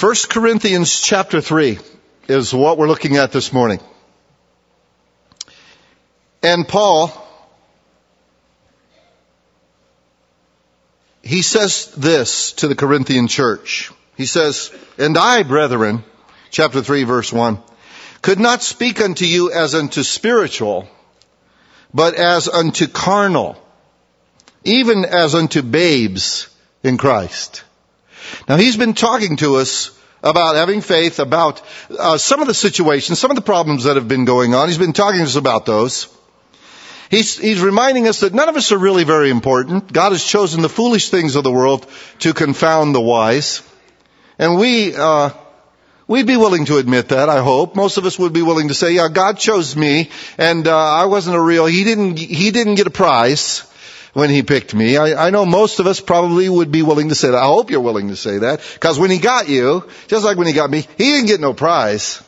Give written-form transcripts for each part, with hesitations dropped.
1 Corinthians chapter 3 is what we're looking at this morning. And Paul, he says this to the Corinthian church. He says, "And I, brethren," chapter 3, verse 1, "could not speak unto you as unto spiritual, but as unto carnal, even as unto babes in Christ." Now he's been talking to us about having faith, about some of the situations, some of the problems that have been going on. He's been talking to us about those. He's reminding us that none of us are really very important. God has chosen the foolish things of the world to confound the wise. And we'd be willing to admit that, I hope. Most of us would be willing to say, yeah, God chose me, and I wasn't he didn't get a prize when he picked me. I know most of us probably would be willing to say that. I hope you're willing to say that. Because when he got you, just like when he got me, he didn't get no prize.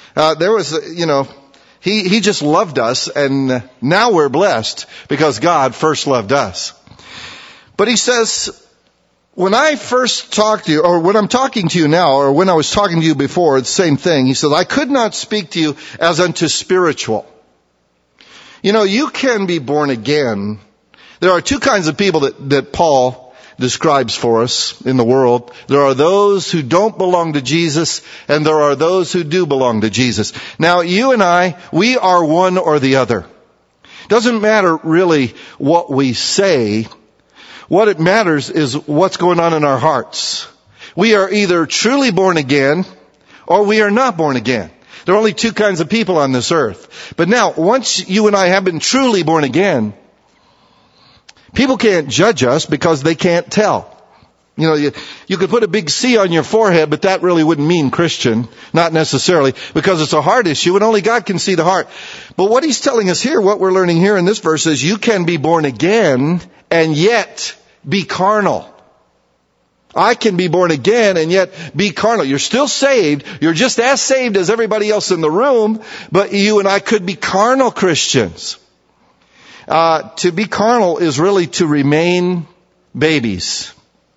He just loved us, and now we're blessed because God first loved us. But he says, when I first talked to you, or when I'm talking to you now, or when I was talking to you before, it's the same thing. He says, I could not speak to you as unto spiritual. You know, you can be born again. There are two kinds of people that Paul describes for us in the world. There are those who don't belong to Jesus, and there are those who do belong to Jesus. Now, you and I, we are one or the other. Doesn't matter really what we say. What it matters is what's going on in our hearts. We are either truly born again, or we are not born again. There are only two kinds of people on this earth. But now, once you and I have been truly born again, people can't judge us because they can't tell. You know, you could put a big C on your forehead, but that really wouldn't mean Christian. Not necessarily, because it's a heart issue and only God can see the heart. But what he's telling us here, what we're learning here in this verse is you can be born again and yet be carnal. I can be born again and yet be carnal. You're still saved. You're just as saved as everybody else in the room, but you and I could be carnal Christians. To be carnal is really to remain babies.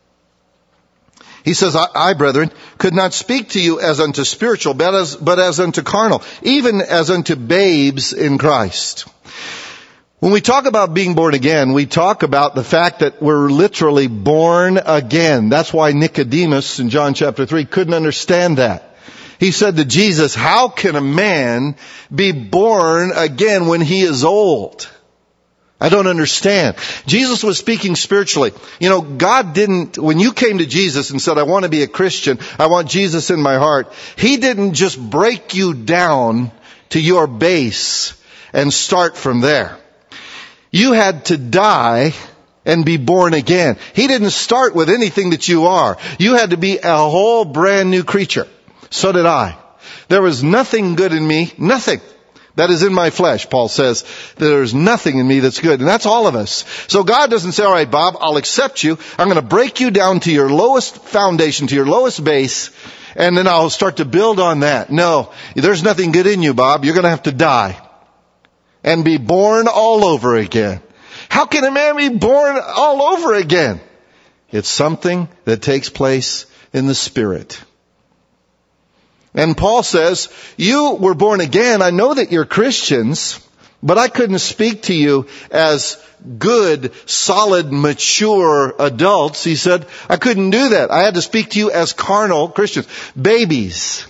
He says, I, brethren, could not speak to you as unto spiritual, but as unto carnal, even as unto babes in Christ. When we talk about being born again, we talk about the fact that we're literally born again. That's why Nicodemus in John chapter 3 couldn't understand that. He said to Jesus, how can a man be born again when he is old? I don't understand. Jesus was speaking spiritually. You know, God didn't, when you came to Jesus and said, I want to be a Christian, I want Jesus in my heart, He didn't just break you down to your base and start from there. You had to die and be born again. He didn't start with anything that you are. You had to be a whole brand new creature. So did I. There was nothing good in me, nothing. That is in my flesh, Paul says. There's nothing in me that's good. And that's all of us. So God doesn't say, all right, Bob, I'll accept you. I'm going to break you down to your lowest foundation, to your lowest base, and then I'll start to build on that. No, there's nothing good in you, Bob. You're going to have to die and be born all over again. How can a man be born all over again? It's something that takes place in the Spirit. And Paul says, you were born again. I know that you're Christians, but I couldn't speak to you as good, solid, mature adults. He said, I couldn't do that. I had to speak to you as carnal Christians, babies.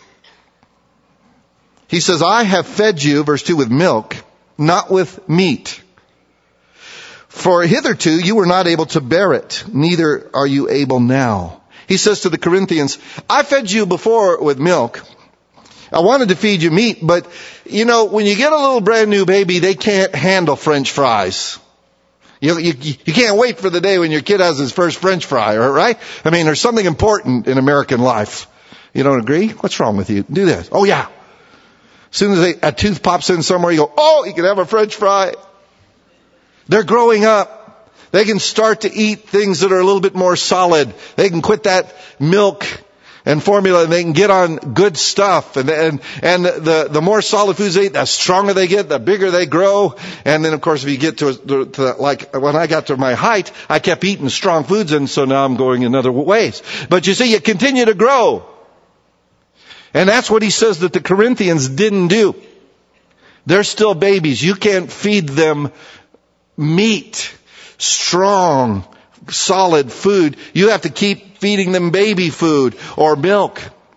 He says, I have fed you, verse 2, with milk, not with meat. For hitherto you were not able to bear it, neither are you able now. He says to the Corinthians, I fed you before with milk. I wanted to feed you meat, but, you know, when you get a little brand new baby, they can't handle French fries. You can't wait for the day when your kid has his first French fry, right? I mean, there's something important in American life. You don't agree? What's wrong with you? Do this. Oh, yeah. As soon as a tooth pops in somewhere, you go, oh, you can have a French fry. They're growing up. They can start to eat things that are a little bit more solid. They can quit that milk and formula, and they can get on good stuff. And the more solid foods they eat, the stronger they get, the bigger they grow. And then, of course, if you get to like when I got to my height, I kept eating strong foods, and so now I'm going in other ways. But you see, you continue to grow. And that's what he says that the Corinthians didn't do. They're still babies. You can't feed them meat, strong, solid food. You have to keep feeding them baby food or milk.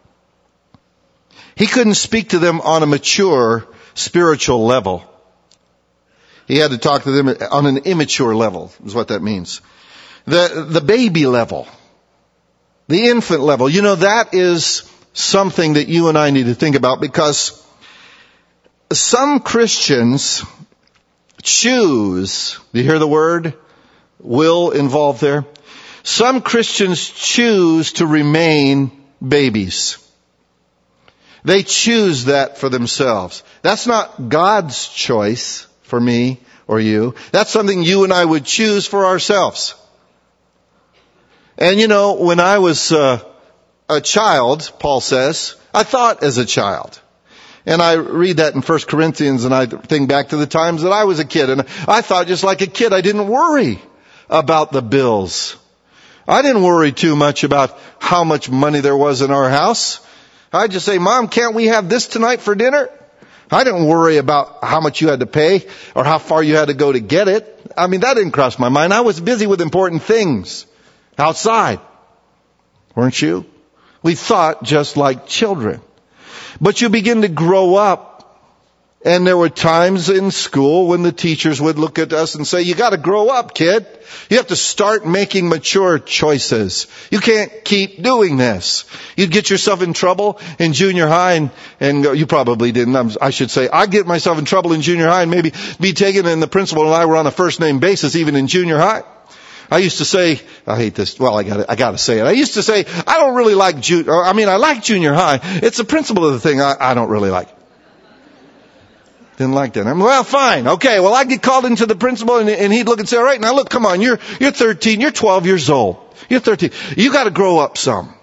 He couldn't speak to them on a mature spiritual level. He had to talk to them on an immature level, is what that means. The baby level, the infant level, that is something that you and I need to think about, because some Christians choose, do you hear the word will involved there? Some Christians choose to remain babies. They choose that for themselves. That's not God's choice for me or you. That's something you and I would choose for ourselves. And when I was a child, Paul says, I thought as a child. And I read that in 1 Corinthians, and I think back to the times that I was a kid. And I thought just like a kid, I didn't worry about the bills. I didn't worry too much about how much money there was in our house. I'd just say, Mom, can't we have this tonight for dinner? I didn't worry about how much you had to pay or how far you had to go to get it. I mean, that didn't cross my mind. I was busy with important things outside. Weren't you? We thought just like children. But you begin to grow up. And there were times in school when the teachers would look at us and say, you got to grow up, kid. You have to start making mature choices. You can't keep doing this. You'd get yourself in trouble in junior high, and you probably didn't. I should say, I get myself in trouble in junior high and maybe be taken, and the principal and I were on a first name basis even in junior high. I used to say, I hate this. Well, I got to say it. I used to say, I don't really like I like junior high. It's the principle of the thing I don't really like. Didn't like that. Well, fine. Okay. Well, I'd get called into the principal and he'd look and say, all right, now look, come on. You're 13. You're 12 years old. You're 13. You got to grow up some.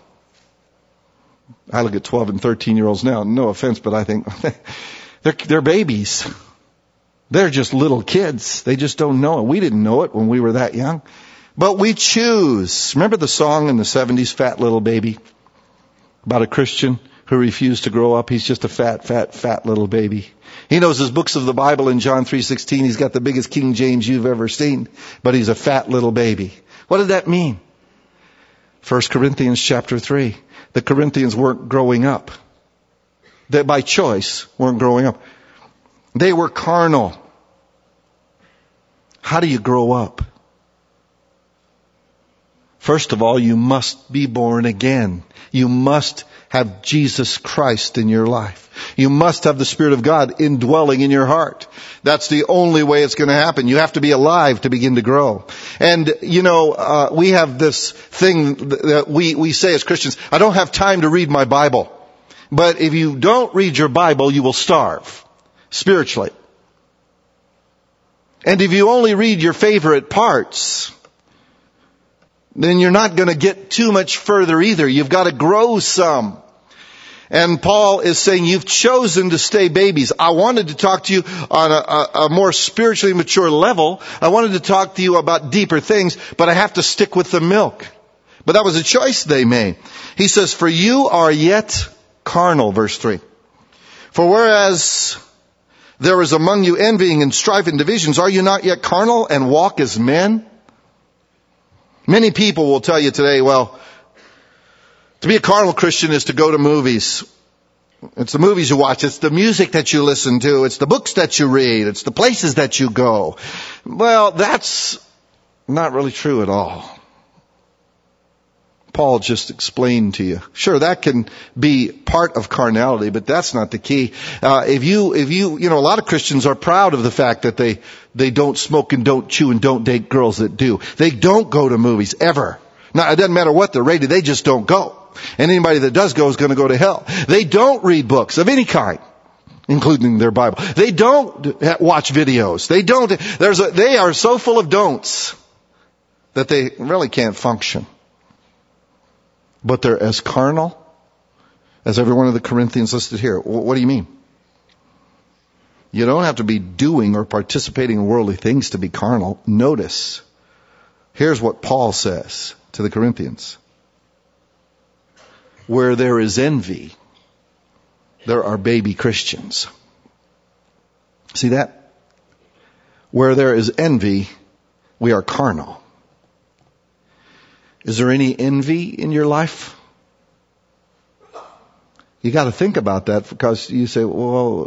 I look at 12 and 13 year olds now. No offense, but I think they're babies. They're just little kids. They just don't know it. We didn't know it when we were that young. But we choose. Remember the song in the 70s, Fat Little Baby? About a Christian who refused to grow up. He's just a fat little baby. He knows his books of the Bible in John 3:16. He's got the biggest King James you've ever seen, but he's a fat little baby. What did that mean? 1 Corinthians chapter 3. The Corinthians weren't growing up. They by choice weren't growing up. They were carnal. How do you grow up? First of all, you must be born again. You must have Jesus Christ in your life. You must have the Spirit of God indwelling in your heart. That's the only way it's going to happen. You have to be alive to begin to grow. And, we have this thing that we say as Christians, I don't have time to read my Bible. But if you don't read your Bible, you will starve spiritually. And if you only read your favorite parts, then you're not going to get too much further either. You've got to grow some. And Paul is saying you've chosen to stay babies. I wanted to talk to you on a more spiritually mature level. I wanted to talk to you about deeper things, but I have to stick with the milk. But that was a choice they made. He says, for you are yet carnal, verse 3. For whereas there is among you envying and strife and divisions, are you not yet carnal and walk as men? Many people will tell you today, well, to be a carnal Christian is to go to movies. It's the movies you watch. It's the music that you listen to. It's the books that you read. It's the places that you go. Well, that's not really true at all. Paul just explained to you. Sure, that can be part of carnality, but that's not the key. If you, a lot of Christians are proud of the fact that they don't smoke and don't chew and don't date girls that do. They don't go to movies ever. Now, it doesn't matter what they're rated. They just don't go. And anybody that does go is going to go to hell. They don't read books of any kind, including their Bible. They don't watch videos. They are so full of don'ts that they really can't function. But they're as carnal as every one of the Corinthians listed here. What do you mean? You don't have to be doing or participating in worldly things to be carnal. Notice, here's what Paul says to the Corinthians. Where there is envy there are baby Christians. See that? Where there is envy, we are carnal. Is there any envy in your life? You got to think about that, because you say, well,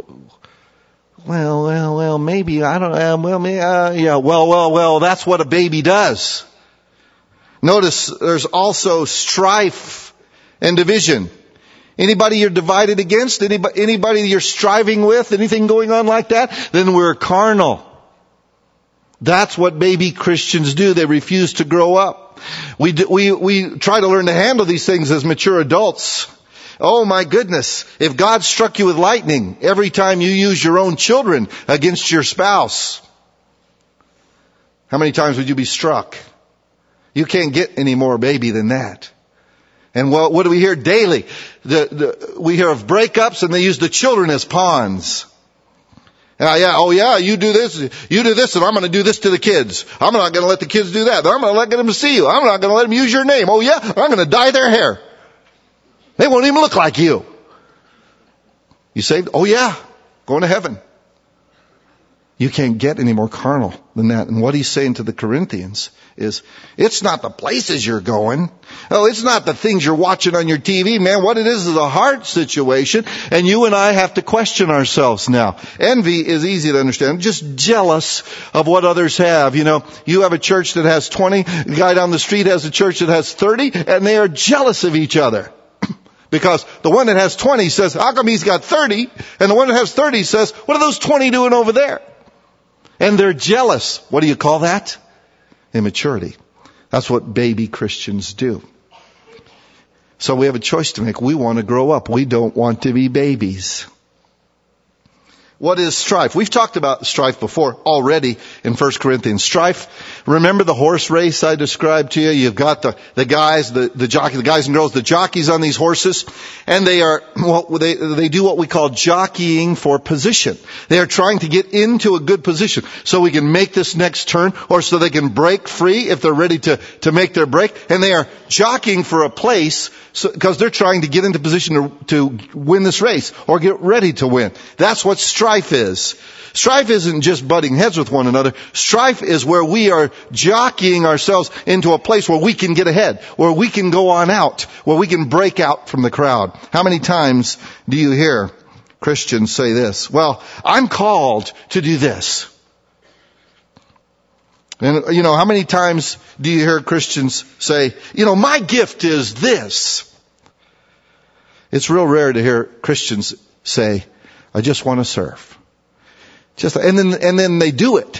maybe, I don't know, well, that's what a baby does. Notice there's also strife and division. Anybody you're divided against, anybody you're striving with, anything going on like that, then we're carnal. That's what baby Christians do. They refuse to grow up. We try to learn to handle these things as mature adults. Oh my goodness, if God struck you with lightning every time you use your own children against your spouse, how many times would you be struck? You can't get any more baby than that. And what do we hear daily? We hear of breakups, and they use the children as pawns. You do this, and I'm going to do this to the kids. I'm not going to let the kids do that. I'm going to let them see you. I'm not going to let them use your name. Oh yeah, I'm going to dye their hair. They won't even look like you. You saved? Oh yeah, going to heaven. You can't get any more carnal than that. And what he's saying to the Corinthians is, it's not the places you're going. Oh, it's not the things you're watching on your TV, man. What it is a heart situation. And you and I have to question ourselves now. Envy is easy to understand. Just jealous of what others have. You know, you have a church that has 20. The guy down the street has a church that has 30. And they are jealous of each other. Because the one that has 20 says, how come he's got 30? And the one that has 30 says, what are those 20 doing over there? And they're jealous. What do you call that? Immaturity. That's what baby Christians do. So we have a choice to make. We want to grow up. We don't want to be babies. What is strife? We've talked about strife before already in 1 Corinthians. Strife, remember the horse race I described to you? You've got the guys, the guys and girls, the jockeys on these horses, and they do what we call jockeying for position. They are trying to get into a good position so we can make this next turn, or so they can break free if they're ready to make their break. And they are jockeying for a place because they're trying to get into position to win this race or get ready to win. That's what strife is. Strife isn't just butting heads with one another. Strife is where we are jockeying ourselves into a place where we can get ahead, where we can go on out, where we can break out from the crowd. How many times do you hear Christians say this? Well, I'm called to do this. And, how many times do you hear Christians say, my gift is this? It's real rare to hear Christians say, I just want to serve. And then they do it.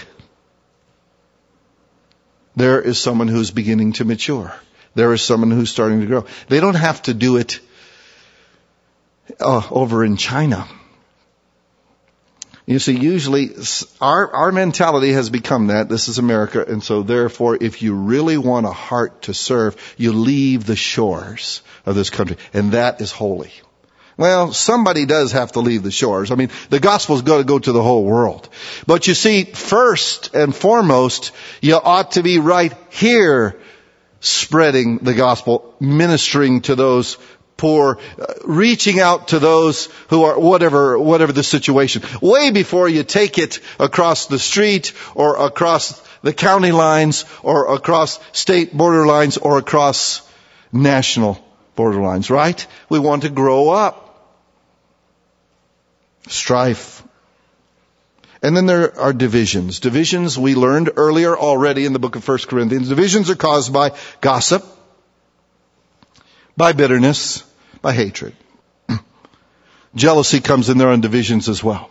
There is someone who's beginning to mature. There is someone who's starting to grow. They don't have to do it over in China. You see, usually our mentality has become that. This is America. And so therefore, if you really want a heart to serve, you leave the shores of this country. And that is holy. Well, somebody does have to leave the shores. I mean, the gospel's got to go to the whole world. But you see, first and foremost, you ought to be right here spreading the gospel, ministering to those poor, reaching out to those who are whatever the situation. Way before you take it across the street or across the county lines or across state border lines or across national border lines, right? We want to grow up. Strife. And then there are divisions. Divisions we learned earlier already in the book of 1 Corinthians. Divisions are caused by gossip, by bitterness, by hatred. Jealousy comes in there on divisions as well.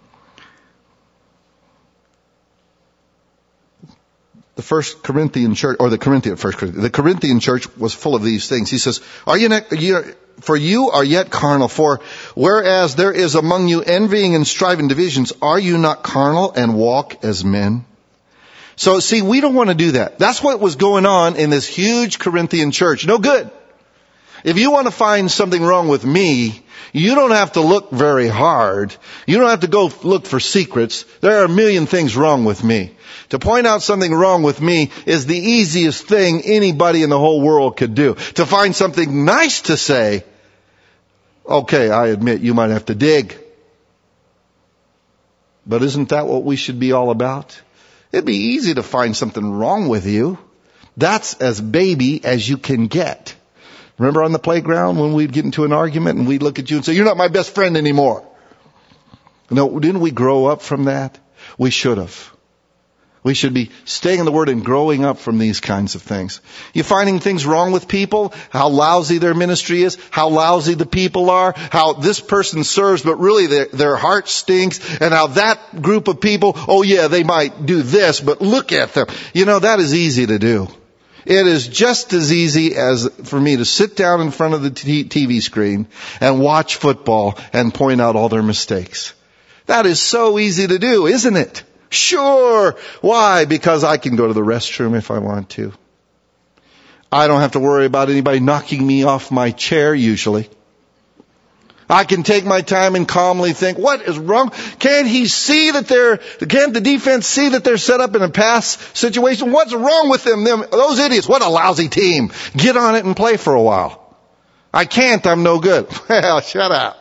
The Corinthian church was full of these things. He says, for you are yet carnal, for whereas there is among you envying and striving divisions, are you not carnal and walk as men? So see, we don't want to do that. That's what was going on in this huge Corinthian church. No good. If you want to find something wrong with me, you don't have to look very hard. You don't have to go look for secrets. There are a million things wrong with me. To point out something wrong with me is the easiest thing anybody in the whole world could do. To find something nice to say, Okay, I admit you might have to dig. But isn't that what we should be all about? It'd be easy to find something wrong with you. That's as baby as you can get. Remember on the playground when we'd get into an argument and we'd look at you and say, you're not my best friend anymore. No, didn't we grow up from that? We should have. We should be staying in the Word and growing up from these kinds of things. You finding things wrong with people? How lousy their ministry is? How lousy the people are? How this person serves, but really their heart stinks? And how that group of people, oh yeah, they might do this, but look at them. You know, that is easy to do. It is just as easy as for me to sit down in front of the TV screen and watch football and point out all their mistakes. That is so easy to do, isn't it? Sure. Why? Because I can go to the restroom if I want to. I don't have to worry about anybody knocking me off my chair usually. I can take my time and calmly think, what is wrong? Can't the defense see that they're set up in a pass situation? What's wrong with them? Those idiots. What a lousy team. Get on it and play for a while. I can't. I'm no good. Well, shut up.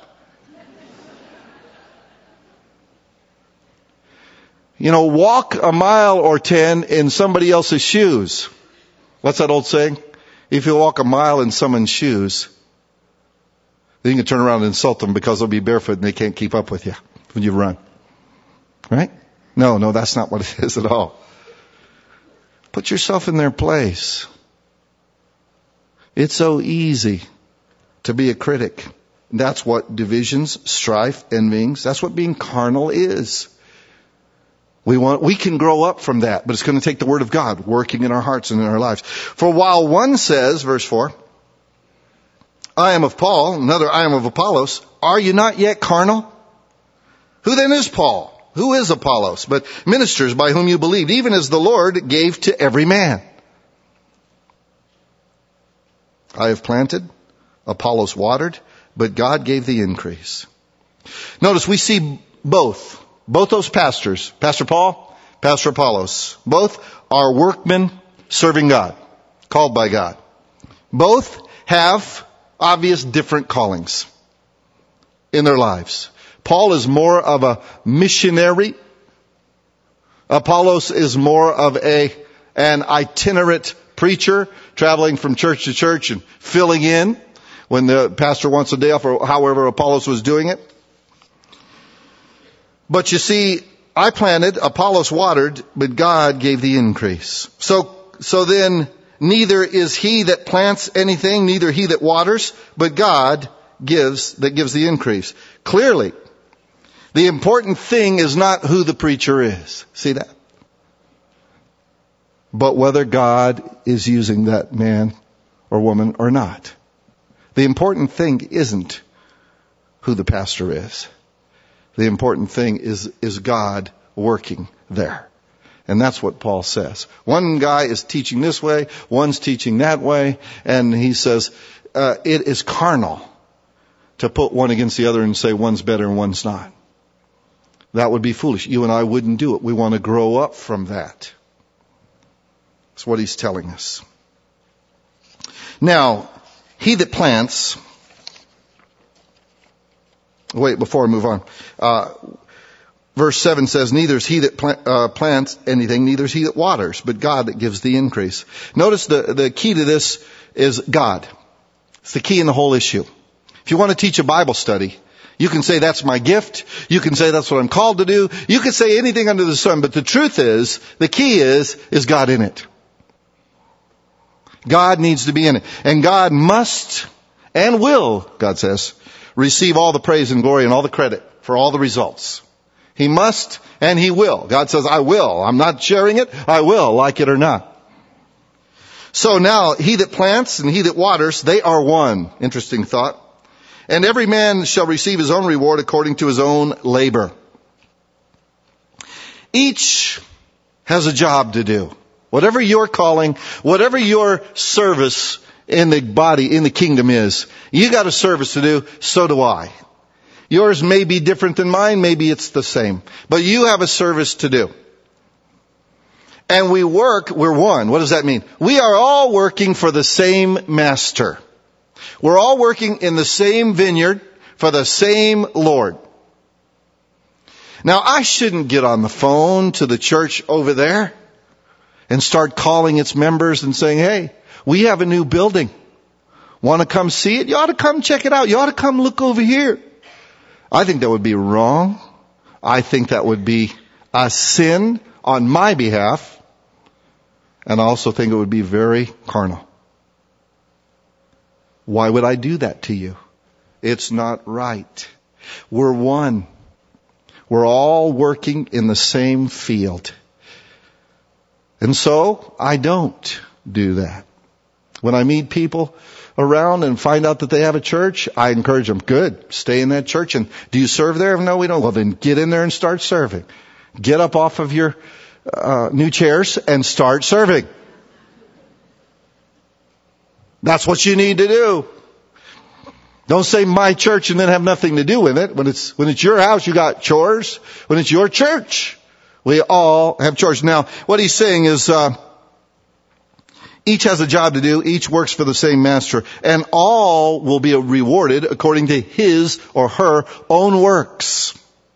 You know, walk a mile or 10 in somebody else's shoes. What's that old saying? If you walk a mile in someone's shoes, then you can turn around and insult them because they'll be barefoot and they can't keep up with you when you run. Right? No, that's not what it is at all. Put yourself in their place. It's so easy to be a critic. That's what divisions, strife, envyings, that's what being carnal is. We can grow up from that, but it's going to take the Word of God working in our hearts and in our lives. For while one says, verse 4, I am of Paul, another, I am of Apollos, are you not yet carnal? Who then is Paul? Who is Apollos? But ministers by whom you believed, even as the Lord gave to every man. I have planted, Apollos watered, but God gave the increase. Notice we see both those pastors, Pastor Paul, Pastor Apollos, both are workmen serving God, called by God. Both have obvious different callings in their lives. Paul is more of a missionary. Apollos is more of an itinerant preacher, traveling from church to church and filling in when the pastor wants a day off, or however Apollos was doing it. But you see, I planted, Apollos watered, but God gave the increase. So then, neither is he that plants anything, neither he that waters, but God gives the increase. Clearly, the important thing is not who the preacher is. See that? But whether God is using that man or woman or not. The important thing isn't who the pastor is. The important thing is God working there. And that's what Paul says. One guy is teaching this way, one's teaching that way, and he says, it is carnal to put one against the other and say one's better and one's not. That would be foolish. You and I wouldn't do it. We want to grow up from that. That's what he's telling us. Now, he that plants... Wait, before I move on. Verse 7 says, neither is he that plants anything, neither is he that waters, but God that gives the increase. Notice the key to this is God. It's the key in the whole issue. If you want to teach a Bible study, you can say that's my gift. You can say that's what I'm called to do. You can say anything under the sun, but the truth is, the key is God in it. God needs to be in it. And God must and will, God says, receive all the praise and glory and all the credit for all the results. He must and he will. God says, I will. I'm not sharing it. I will, like it or not. So now, he that plants and he that waters, they are one. Interesting thought. And every man shall receive his own reward according to his own labor. Each has a job to do. Whatever your calling, whatever your service in the body, in the kingdom is, you got a service to do, so do I. Yours may be different than mine, maybe it's the same. But you have a service to do. And we're one. What does that mean? We are all working for the same master. We're all working in the same vineyard. for the same Lord. Now, I shouldn't get on the phone to the church over there and start calling its members and saying, hey, we have a new building. Want to come see it? You ought to come check it out. You ought to come look over here. I think that would be wrong. I think that would be a sin on my behalf. And I also think it would be very carnal. Why would I do that to you? It's not right. We're one. We're all working in the same field. And so I don't do that. When I meet people around and find out that they have a church, I encourage them, good, stay in that church. And do you serve there? No, we don't. Well, then get in there and start serving. Get up off of your new chairs and start serving. That's what you need to do. Don't say my church and then have nothing to do with it. When it's your house, you got chores. When it's your church, we all have chores. Now, what he's saying is, each has a job to do. Each works for the same master. And all will be rewarded according to his or her own works.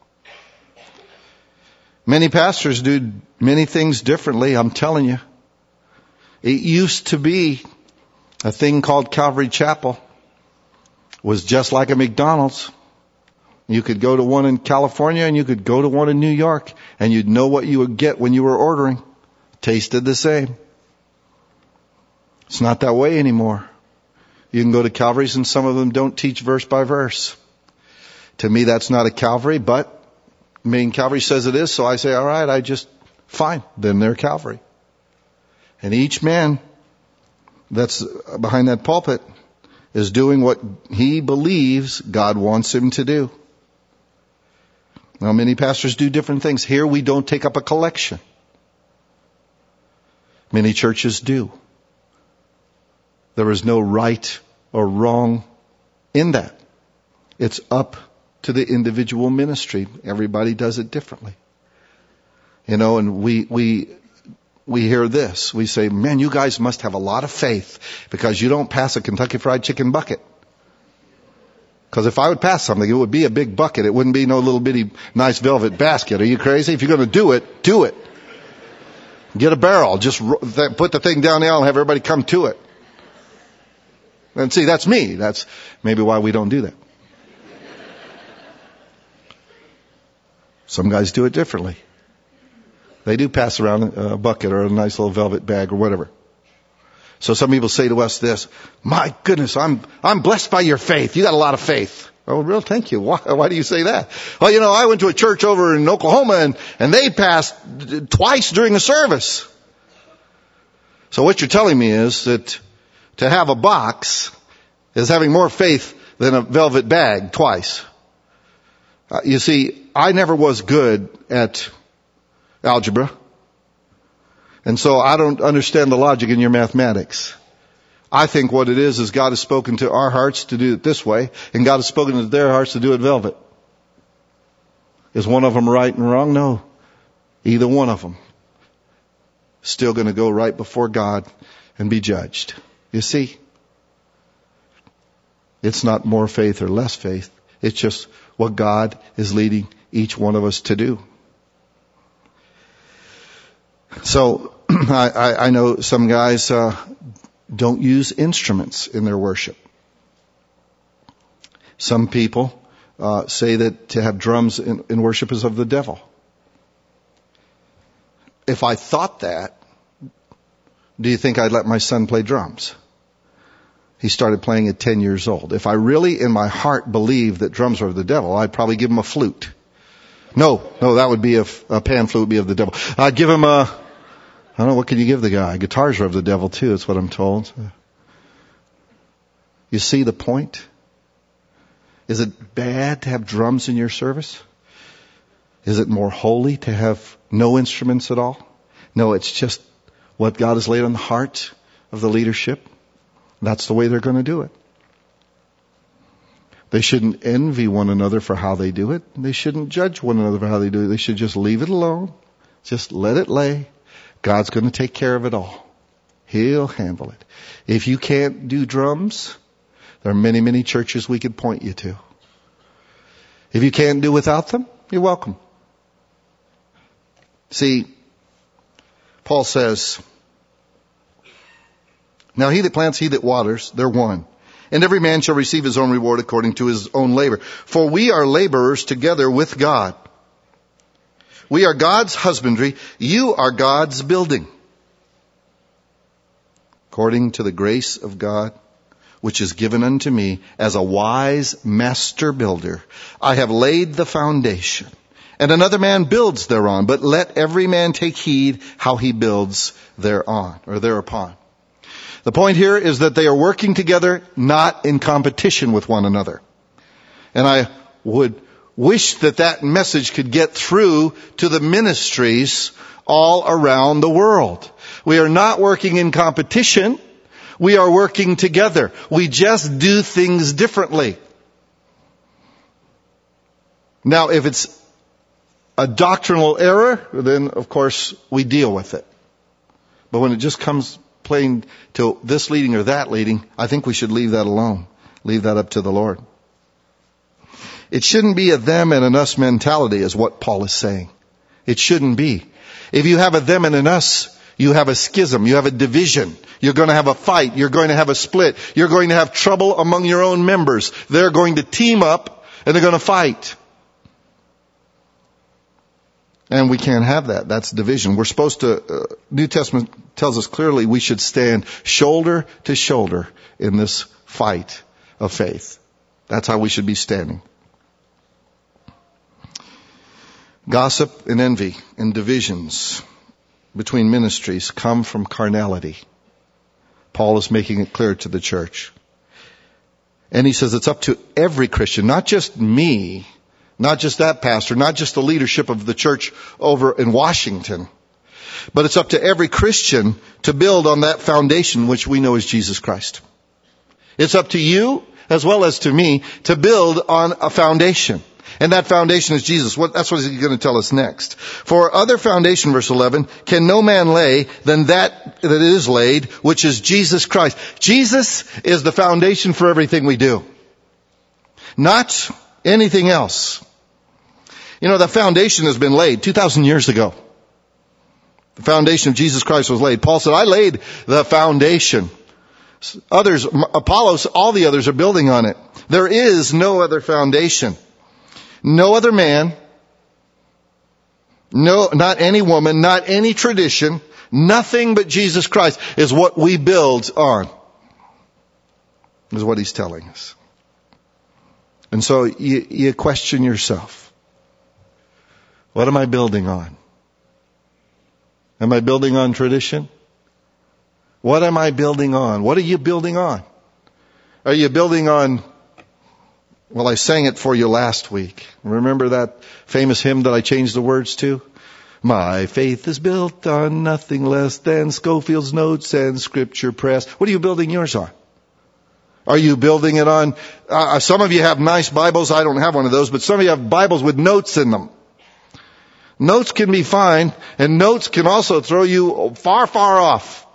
Many pastors do many things differently, I'm telling you. It used to be a thing called Calvary Chapel. It was just like a McDonald's. You could go to one in California and you could go to one in New York and you'd know what you would get when you were ordering. Tasted the same. It's not that way anymore. You can go to Calvary's and some of them don't teach verse by verse. To me, that's not a Calvary, but main Calvary says it is, so I say, all right, fine, then they're Calvary. And each man that's behind that pulpit is doing what he believes God wants him to do. Now, many pastors do different things. Here we don't take up a collection. Many churches do. There is no right or wrong in that. It's up to the individual ministry. Everybody does it differently. And we hear this. We say, man, you guys must have a lot of faith because you don't pass a Kentucky Fried Chicken bucket. Because if I would pass something, it would be a big bucket. It wouldn't be no little bitty nice velvet basket. Are you crazy? If you're going to do it, do it. Get a barrel. Just put the thing down the aisle and have everybody come to it. And see, that's me. That's maybe why we don't do that. Some guys do it differently. They do pass around a bucket or a nice little velvet bag or whatever. So some people say to us this, my goodness, I'm blessed by your faith. You got a lot of faith. Oh, real? Thank you. Why do you say that? Well, I went to a church over in Oklahoma and they passed twice during the service. So what you're telling me is that to have a box is having more faith than a velvet bag twice. You see, I never was good at algebra. And so I don't understand the logic in your mathematics. I think what it is God has spoken to our hearts to do it this way, and God has spoken to their hearts to do it velvet. Is one of them right and wrong? No. Either one of them still going to go right before God and be judged. You see? It's not more faith or less faith. It's just what God is leading each one of us to do. So, I know some guys don't use instruments in their worship. Some people say that to have drums in worship is of the devil. If I thought that, do you think I'd let my son play drums? He started playing at 10 years old. If I really in my heart believed that drums were of the devil, I'd probably give him a flute. No, that would be a pan flute would be of the devil. I'd give him I don't know, what can you give the guy? Guitars are of the devil too, that's what I'm told. You see the point? Is it bad to have drums in your service? Is it more holy to have no instruments at all? No, it's just what God has laid on the heart of the leadership. That's the way they're going to do it. They shouldn't envy one another for how they do it. They shouldn't judge one another for how they do it. They should just leave it alone. Just let it lay. God's going to take care of it all. He'll handle it. If you can't do drums, there are many, many churches we could point you to. If you can't do without them, you're welcome. See, Paul says, now he that plants, he that waters, they're one. And every man shall receive his own reward according to his own labor. For we are laborers together with God. We are God's husbandry. You are God's building. According to the grace of God, which is given unto me as a wise master builder, I have laid the foundation, and another man builds thereon. But let every man take heed how he builds thereon, or thereupon. The point here is that they are working together, not in competition with one another. And I would wish that that message could get through to the ministries all around the world. We are not working in competition. We are working together. We just do things differently. Now, if it's a doctrinal error, then of course we deal with it. But when it just comes plain to this leading or that leading, I think we should leave that alone. Leave that up to the Lord. It shouldn't be a them and an us mentality is what Paul is saying. It shouldn't be. If you have a them and an us, you have a schism, you have a division. You're going to have a fight, you're going to have a split, you're going to have trouble among your own members. They're going to team up and they're going to fight. And we can't have that. That's division. We're supposed to, New Testament tells us clearly we should stand shoulder to shoulder in this fight of faith. That's how we should be standing. Gossip and envy and divisions between ministries come from carnality. Paul is making it clear to the church. And he says it's up to every Christian, not just me, not just that pastor, not just the leadership of the church over in Washington, but it's up to every Christian to build on that foundation which we know is Jesus Christ. It's up to you as well as to me to build on a foundation. And that foundation is Jesus. That's what he's going to tell us next. For other foundation, verse 11, can no man lay than that is laid, which is Jesus Christ. Jesus is the foundation for everything we do. Not anything else. You know, the foundation has been laid 2,000 years ago. The foundation of Jesus Christ was laid. Paul said, I laid the foundation. Others, Apollos, all the others are building on it. There is no other foundation. No other man, not any woman, not any tradition, nothing but Jesus Christ is what we build on, is what he's telling us. And so you question yourself. What am I building on? Am I building on tradition? What am I building on? What are you building on? Are you building on, well, I sang it for you last week. Remember that famous hymn that I changed the words to? My faith is built on nothing less than Schofield's Notes and Scripture Press. What are you building yours on? Are you building it on, some of you have nice Bibles. I don't have one of those, but some of you have Bibles with notes in them. Notes can be fine, and notes can also throw you far, far off.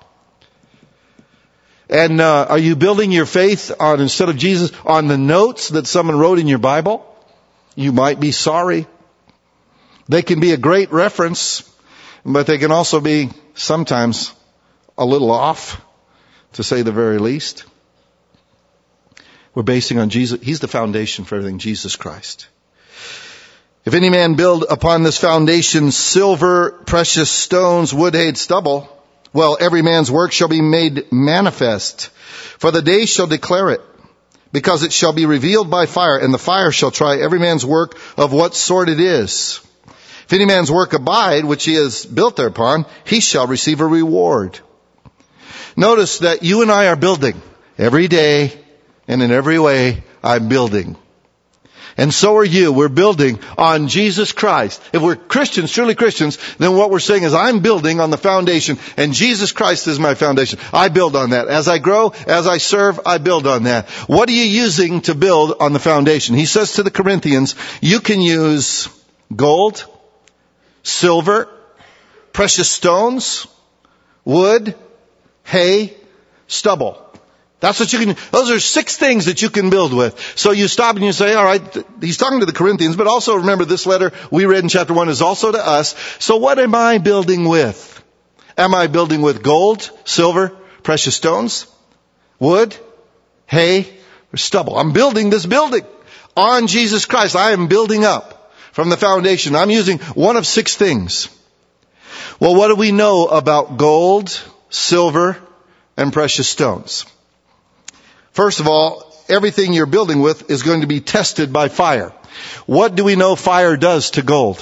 And are you building your faith on, instead of Jesus, on the notes that someone wrote in your Bible? You might be sorry. They can be a great reference, but they can also be sometimes a little off, to say the very least. We're basing on Jesus. He's the foundation for everything, Jesus Christ. If any man build upon this foundation silver, precious stones, wood, hay, stubble, well, every man's work shall be made manifest, for the day shall declare it, because it shall be revealed by fire, and the fire shall try every man's work of what sort it is. If any man's work abide, which he has built thereupon, he shall receive a reward. Notice that you and I are building every day, and in every way, I'm building. And so are you. We're building on Jesus Christ. If we're Christians, truly Christians, then what we're saying is I'm building on the foundation, and Jesus Christ is my foundation. I build on that. As I grow, as I serve, I build on that. What are you using to build on the foundation? He says to the Corinthians, you can use gold, silver, precious stones, wood, hay, stubble. That's what you can, those are 6 things that you can build with. So you stop and you say, all right, he's talking to the Corinthians, but also remember this letter we read in chapter 1 is also to us. So what am I building with? Am I building with gold, silver, precious stones, wood, hay, or stubble? I'm building this building on Jesus Christ. I am building up from the foundation. I'm using one of 6 things. Well, what do we know about gold, silver, and precious stones? First of all, everything you're building with is going to be tested by fire. What do we know fire does to gold?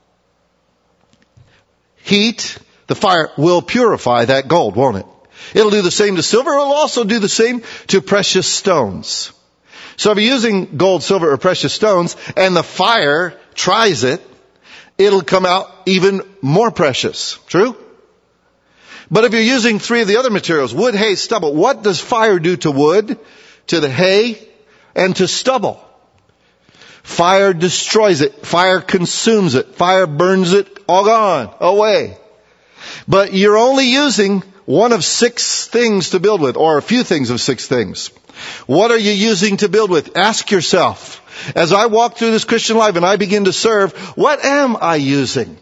Heat, the fire will purify that gold, won't it? It'll do the same to silver. It'll also do the same to precious stones. So if you're using gold, silver, or precious stones, and the fire tries it, it'll come out even more precious. True? But if you're using 3 of the other materials, wood, hay, stubble, what does fire do to wood, to the hay, and to stubble? Fire destroys it. Fire consumes it. Fire burns it all gone, away. But you're only using one of 6 things to build with, or a few things of 6 things. What are you using to build with? Ask yourself, as I walk through this Christian life and I begin to serve, what am I using?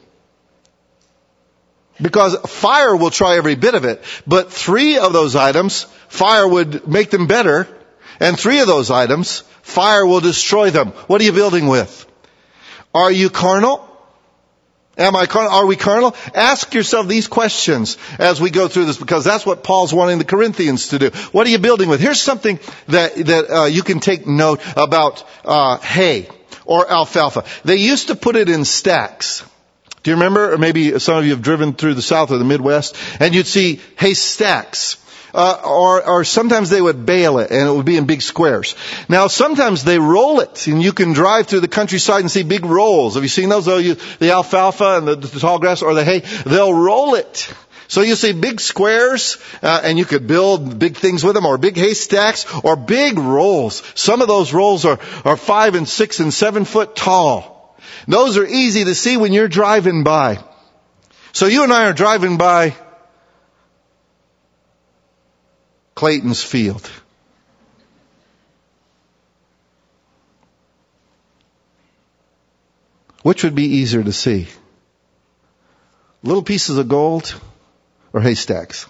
Because fire will try every bit of it. But 3 of those items, fire would make them better. And 3 of those items, fire will destroy them. What are you building with? Are you carnal? Am I carnal? Are we carnal? Ask yourself these questions as we go through this, because that's what Paul's wanting the Corinthians to do. What are you building with? Here's something that you can take note about hay or alfalfa. They used to put it in stacks. Do you remember? Or maybe some of you have driven through the South or the Midwest, and you'd see hay stacks. Or sometimes they would bale it, and it would be in big squares. Now, sometimes they roll it, and you can drive through the countryside and see big rolls. Have you seen those? The alfalfa and the tall grass or the hay, they'll roll it. So you see big squares, and you could build big things with them, or big haystacks, or big rolls. Some of those rolls are 5 and 6 and 7 foot tall. Those are easy to see when you're driving by. So you and I are driving by Clayton's field. Which would be easier to see? Little pieces of gold or haystacks?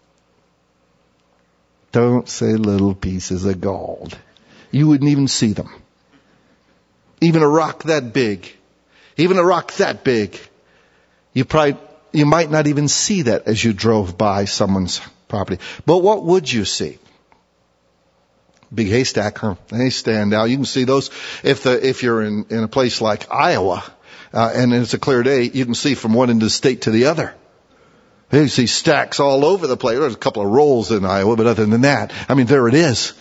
Don't say little pieces of gold. You wouldn't even see them. Even a rock that big. Even a rock that big. You might not even see that as you drove by someone's property. But what would you see? Big haystack, huh? They stand out. You can see those if you're in a place like Iowa, and it's a clear day, you can see from one end of the state to the other. You see stacks all over the place. There's a couple of rolls in Iowa, but other than that, I mean, there it is.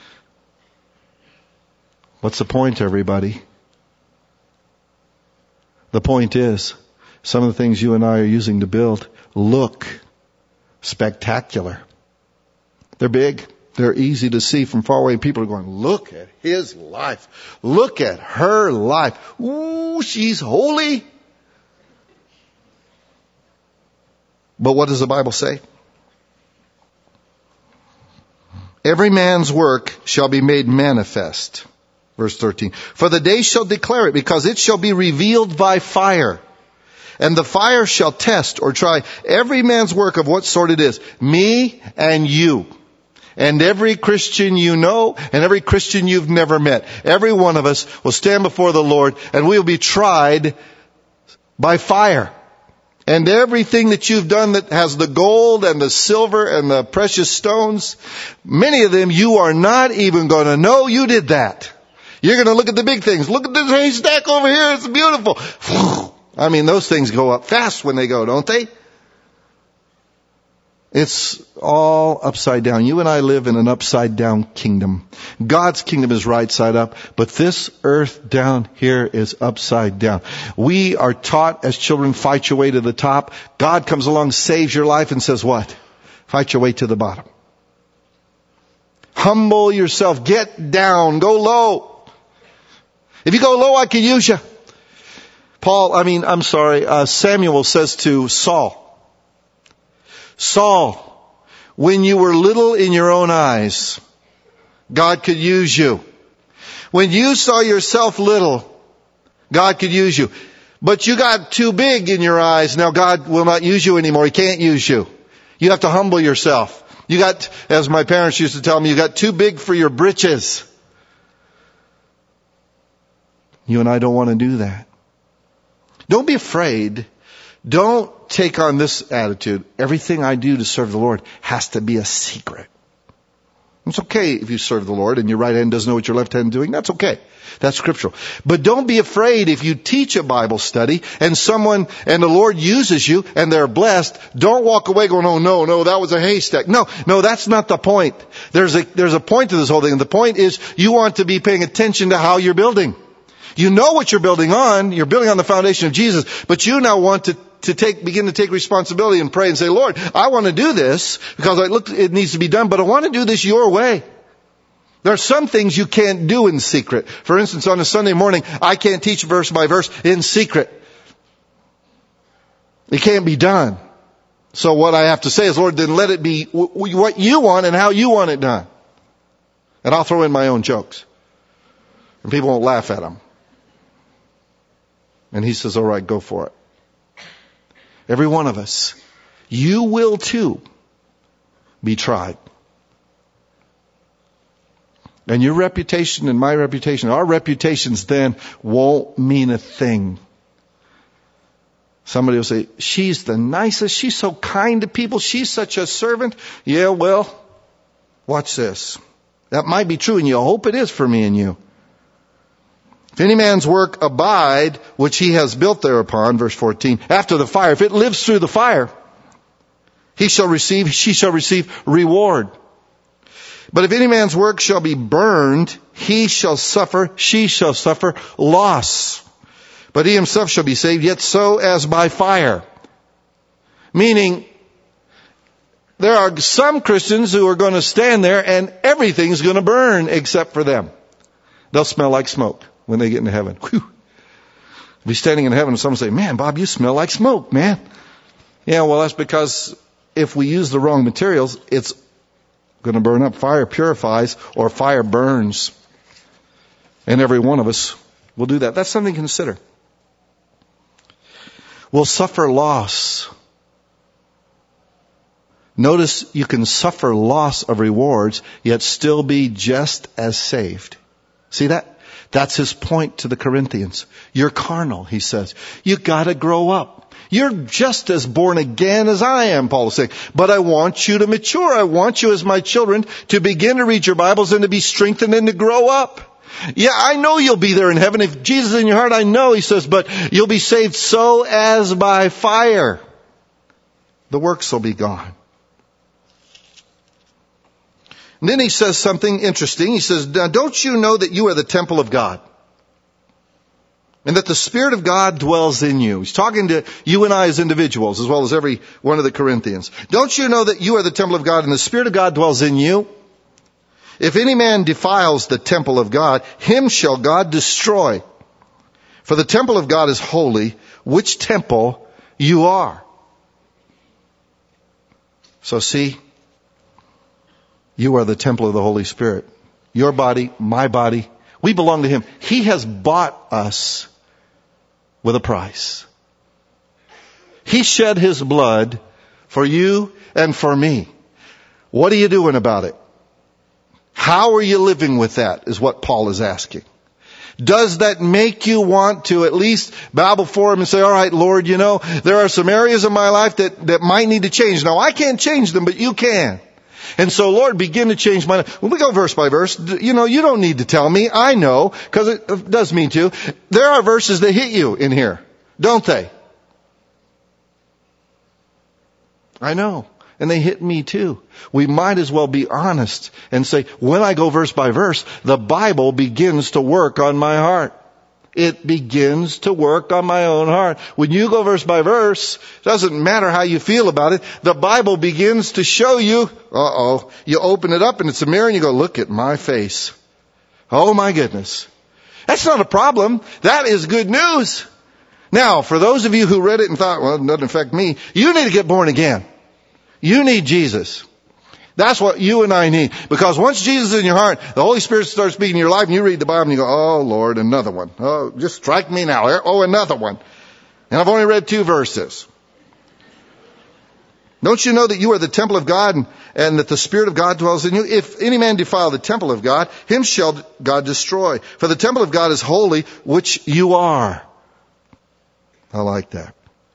What's the point, everybody? The point is, some of the things you and I are using to build look spectacular. They're big. They're easy to see from far away. People are going, look at his life. Look at her life. Ooh, she's holy. But what does the Bible say? Every man's work shall be made manifest. Verse 13. For the day shall declare it, because it shall be revealed by fire. And the fire shall test or try every man's work of what sort it is. Me and you. And every Christian you know, and every Christian you've never met. Every one of us will stand before the Lord, and we will be tried by fire. And everything that you've done that has the gold and the silver and the precious stones, many of them you are not even going to know you did that. You're going to look at the big things. Look at this haystack over here. It's beautiful. I mean, those things go up fast when they go, don't they? It's all upside down. You and I live in an upside down kingdom. God's kingdom is right side up, but this earth down here is upside down. We are taught as children, fight your way to the top. God comes along, saves your life, and says what? Fight your way to the bottom. Humble yourself. Get down. Go low. If you go low, I can use you. Samuel says to Saul, when you were little in your own eyes, God could use you. When you saw yourself little, God could use you. But you got too big in your eyes. Now God will not use you anymore. He can't use you. You have to humble yourself. You got, as my parents used to tell me, you got too big for your britches. You and I don't want to do that. Don't be afraid. Don't take on this attitude. Everything I do to serve the Lord has to be a secret. It's okay if you serve the Lord and your right hand doesn't know what your left hand is doing. That's okay. That's scriptural. But don't be afraid if you teach a Bible study and the Lord uses you and they're blessed. Don't walk away going, oh no, that was a haystack. No, that's not the point. There's a point to this whole thing. And the point is you want to be paying attention to how you're building. You know what you're building on. You're building on the foundation of Jesus. But you now want to begin to take responsibility and pray and say, Lord, I want to do this because it needs to be done, but I want to do this your way. There are some things you can't do in secret. For instance, on a Sunday morning, I can't teach verse by verse in secret. It can't be done. So what I have to say is, Lord, then let it be what you want and how you want it done. And I'll throw in my own jokes. And people won't laugh at them. And he says, all right, go for it. Every one of us, you will too be tried. And your reputation and my reputation, our reputations then won't mean a thing. Somebody will say, she's the nicest, she's so kind to people, she's such a servant. Yeah, well, watch this. That might be true, and you hope it is for me and you. If any man's work abide, which he has built thereupon, verse 14, after the fire, if it lives through the fire, she shall receive reward. But if any man's work shall be burned, she shall suffer loss. But he himself shall be saved, yet so as by fire. Meaning, there are some Christians who are going to stand there and everything's going to burn except for them. They'll smell like smoke when they get into heaven. Whew. Be standing in heaven and someone say, man, Bob, you smell like smoke, man. Yeah, well, that's because if we use the wrong materials, it's going to burn up. Fire purifies or fire burns. And every one of us will do that. That's something to consider. We'll suffer loss. Notice you can suffer loss of rewards, yet still be just as saved. See that? That's his point to the Corinthians. You're carnal, he says. You gotta grow up. You're just as born again as I am, Paul is saying. But I want you to mature. I want you as my children to begin to read your Bibles and to be strengthened and to grow up. Yeah, I know you'll be there in heaven. If Jesus is in your heart, I know, he says, but you'll be saved so as by fire. The works will be gone. And then he says something interesting. He says, now don't you know that you are the temple of God? And that the Spirit of God dwells in you. He's talking to you and I as individuals, as well as every one of the Corinthians. Don't you know that you are the temple of God and the Spirit of God dwells in you? If any man defiles the temple of God, him shall God destroy. For the temple of God is holy, which temple you are. So see, you are the temple of the Holy Spirit. Your body, my body, we belong to him. He has bought us with a price. He shed his blood for you and for me. What are you doing about it? How are you living with that is what Paul is asking. Does that make you want to at least bow before him and say, all right, Lord, you know, there are some areas of my life that might need to change. Now, I can't change them, but you can. And so, Lord, begin to change my life. When we go verse by verse, you know, you don't need to tell me. I know, because it does mean to. There are verses that hit you in here, don't they? I know. And they hit me too. We might as well be honest and say, when I go verse by verse, the Bible begins to work on my heart. It begins to work on my own heart. When you go verse by verse, it doesn't matter how you feel about it. The Bible begins to show you, you open it up and it's a mirror and you go, look at my face. Oh my goodness. That's not a problem. That is good news. Now, for those of you who read it and thought, well, it doesn't affect me, you need to get born again. You need Jesus. That's what you and I need. Because once Jesus is in your heart, the Holy Spirit starts speaking in your life, and you read the Bible and you go, oh Lord, another one. Oh, just strike me now. Oh, another one. And I've only read 2 verses. Don't you know that you are the temple of God and that the Spirit of God dwells in you? If any man defile the temple of God, him shall God destroy. For the temple of God is holy, which you are. I like that.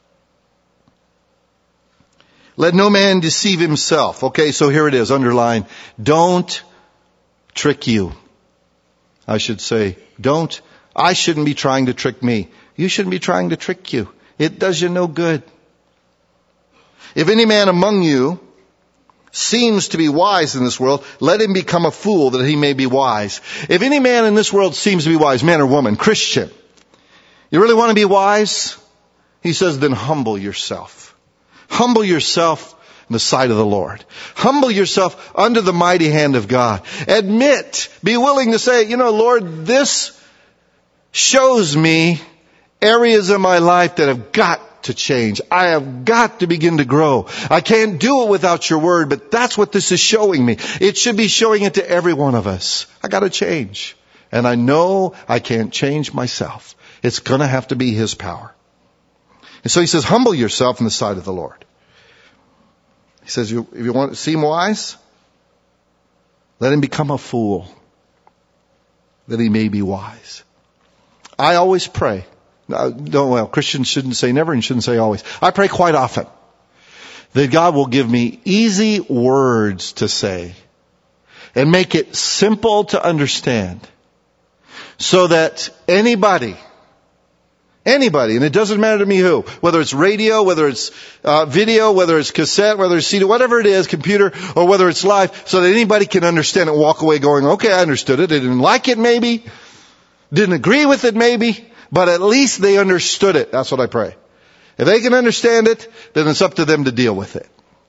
Let no man deceive himself. Okay, so here it is, underline. Don't trick you. I should say, I shouldn't be trying to trick me. You shouldn't be trying to trick you. It does you no good. If any man among you seems to be wise in this world, let him become a fool that he may be wise. If any man in this world seems to be wise, man or woman, Christian, you really want to be wise? He says, then humble yourself. Humble yourself in the sight of the Lord. Humble yourself under the mighty hand of God. Admit, be willing to say, Lord, this shows me areas of my life that have got to change. I have got to begin to grow. I can't do it without your word, but that's what this is showing me. It should be showing it to every one of us. I got to change. And I know I can't change myself. It's going to have to be his power. And so he says, humble yourself in the sight of the Lord. He says, if you want to seem wise, let him become a fool that he may be wise. I always pray. Christians shouldn't say never and shouldn't say always. I pray quite often that God will give me easy words to say and make it simple to understand so that anybody, and it doesn't matter to me who, whether it's radio, whether it's video, whether it's cassette, whether it's CD, whatever it is, computer, or whether it's live, so that anybody can understand it and walk away going, okay, I understood it. I didn't like it maybe, didn't agree with it maybe, but at least they understood it. That's what I pray. If they can understand it, then it's up to them to deal with it.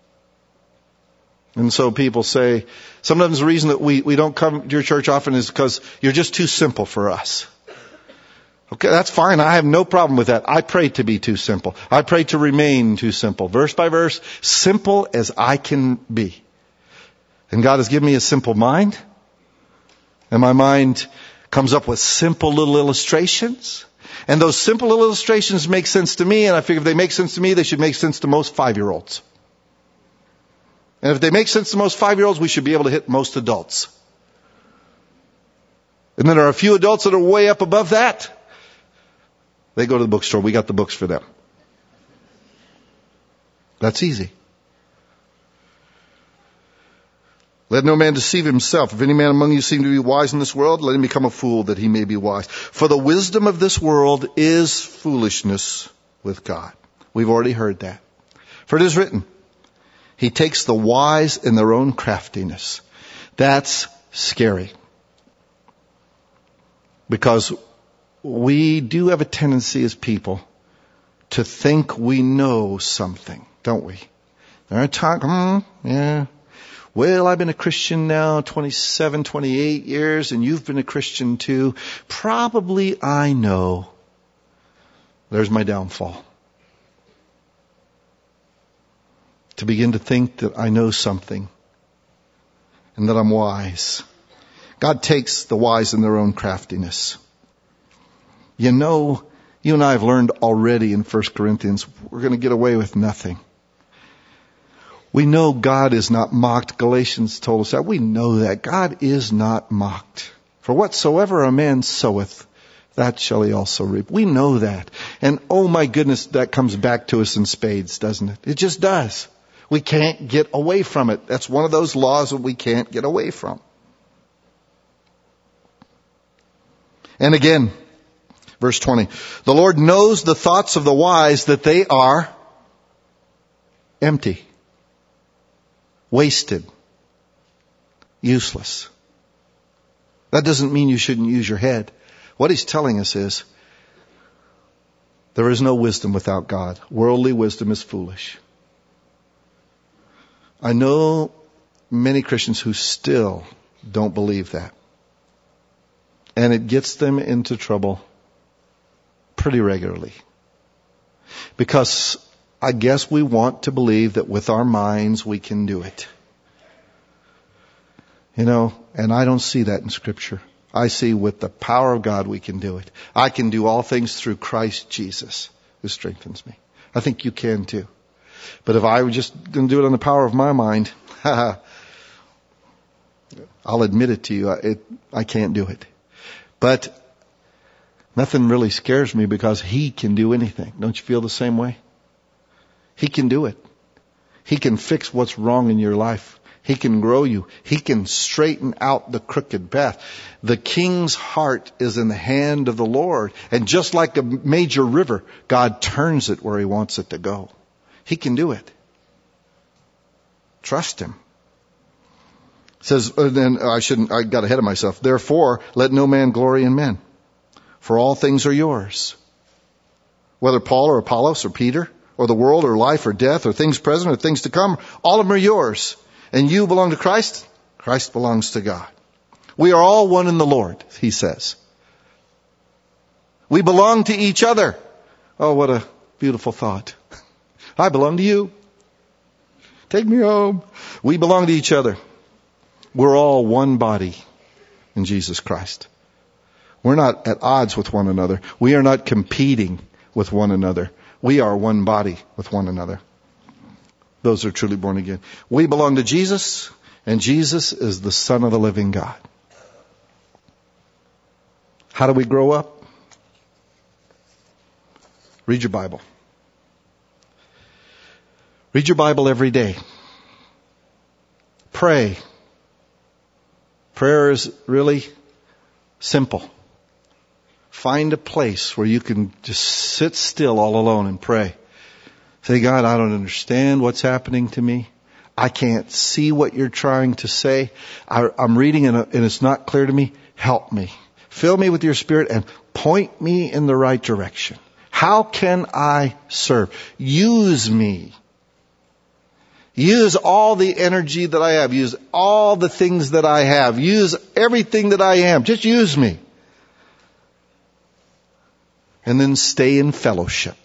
And so people say, sometimes the reason that we don't come to your church often is because you're just too simple for us. Okay, that's fine. I have no problem with that. I pray to be too simple. I pray to remain too simple. Verse by verse, simple as I can be. And God has given me a simple mind. And my mind comes up with simple little illustrations. And those simple little illustrations make sense to me. And I figure if they make sense to me, they should make sense to most 5-year-olds. And if they make sense to most 5-year-olds, we should be able to hit most adults. And then there are a few adults that are way up above that. They go to the bookstore. We got the books for them. That's easy. Let no man deceive himself. If any man among you seem to be wise in this world, let him become a fool that he may be wise. For the wisdom of this world is foolishness with God. We've already heard that. For it is written, he takes the wise in their own craftiness. That's scary. Because we do have a tendency as people to think we know something, don't we? There are times, well, I've been a Christian now 27, 28 years, and you've been a Christian too. Probably I know. There's my downfall. To begin to think that I know something and that I'm wise. God takes the wise in their own craftiness. You know, you and I have learned already in 1 Corinthians, we're going to get away with nothing. We know God is not mocked. Galatians told us that. We know that. God is not mocked. For whatsoever a man soweth, that shall he also reap. We know that. And oh my goodness, that comes back to us in spades, doesn't it? It just does. We can't get away from it. That's one of those laws that we can't get away from. And again, verse 20, the Lord knows the thoughts of the wise, that they are empty, wasted, useless. That doesn't mean you shouldn't use your head. What he's telling us is, there is no wisdom without God. Worldly wisdom is foolish. I know many Christians who still don't believe that. And it gets them into trouble pretty regularly. Because I guess we want to believe that with our minds we can do it. And I don't see that in Scripture. I see with the power of God we can do it. I can do all things through Christ Jesus who strengthens me. I think you can too. But if I were just going to do it on the power of my mind, I'll admit it to you, I can't do it. But nothing really scares me because He can do anything. Don't you feel the same way? He can do it. He can fix what's wrong in your life. He can grow you. He can straighten out the crooked path. The king's heart is in the hand of the Lord. And just like a major river, God turns it where He wants it to go. He can do it. Trust Him. It says, then I got ahead of myself. Therefore, let no man glory in men, for all things are yours. Whether Paul or Apollos or Peter or the world or life or death or things present or things to come, all of them are yours. And you belong to Christ. Christ belongs to God. We are all one in the Lord, he says. We belong to each other. Oh, what a beautiful thought. I belong to you. Take me home. We belong to each other. We're all one body in Jesus Christ. We're not at odds with one another. We are not competing with one another. We are one body with one another. Those are truly born again. We belong to Jesus, and Jesus is the Son of the living God. How do we grow up? Read your Bible. Read your Bible every day. Pray. Prayer is really simple. Find a place where you can just sit still all alone and pray. Say, God, I don't understand what's happening to me. I can't see what you're trying to say. I'm reading and it's not clear to me. Help me. Fill me with your Spirit and point me in the right direction. How can I serve? Use me. Use all the energy that I have. Use all the things that I have. Use everything that I am. Just use me. And then stay in fellowship.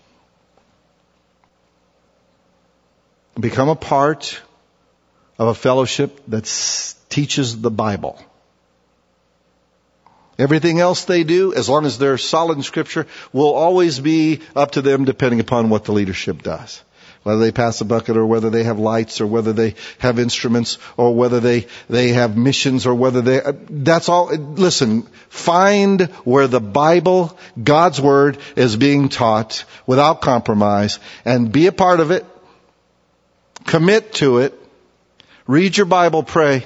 Become a part of a fellowship that teaches the Bible. Everything else they do, as long as they're solid in Scripture, will always be up to them depending upon what the leadership does. Whether they pass a bucket or whether they have lights or whether they have instruments or whether they have missions or whether that's all. Listen, find where the Bible, God's Word, is being taught without compromise and be a part of it. Commit to it. Read your Bible, pray.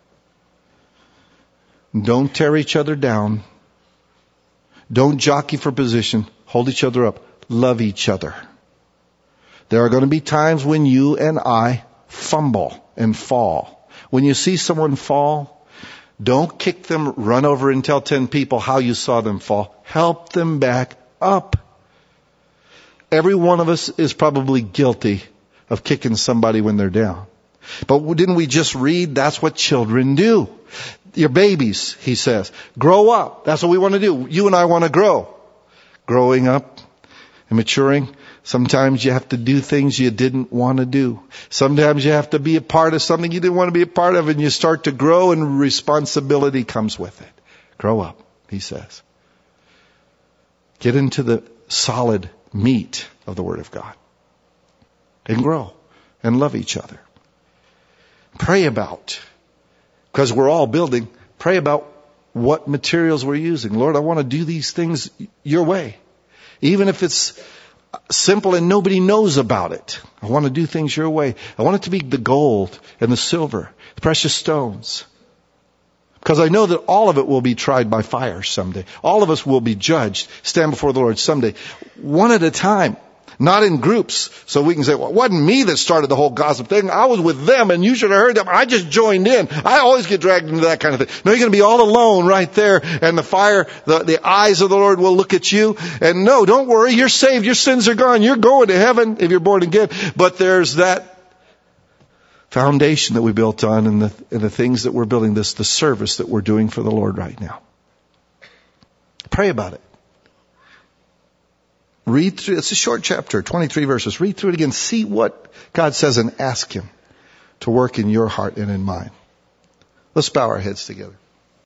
Don't tear each other down. Don't jockey for position. Hold each other up. Love each other. There are going to be times when you and I fumble and fall. When you see someone fall, don't kick them, run over and tell 10 people how you saw them fall. Help them back up. Every one of us is probably guilty of kicking somebody when they're down. But didn't we just read? That's what children do. Your babies, he says, grow up. That's what we want to do. You and I want to grow. Growing up and maturing. Sometimes you have to do things you didn't want to do. Sometimes you have to be a part of something you didn't want to be a part of, and you start to grow and responsibility comes with it. Grow up, he says. Get into the solid meat of the Word of God. And grow and love each other. Pray about, because we're all building, pray about what materials we're using. Lord, I want to do these things your way. Even if it's simple and nobody knows about it. I want to do things your way. I want it to be the gold and the silver, the precious stones. Because I know that all of it will be tried by fire someday. All of us will be judged, stand before the Lord someday. One at a time. Not in groups, so we can say, well, it wasn't me that started the whole gossip thing. I was with them, and you should have heard them. I just joined in. I always get dragged into that kind of thing. No, you're going to be all alone right there, and the fire, the eyes of the Lord will look at you. And no, don't worry, you're saved. Your sins are gone. You're going to heaven if you're born again. But there's that foundation that we built on, and the things that we're building, the service that we're doing for the Lord right now. Pray about it. Read through, it's a short chapter, 23 verses. Read through it again. See what God says and ask Him to work in your heart and in mine. Let's bow our heads together.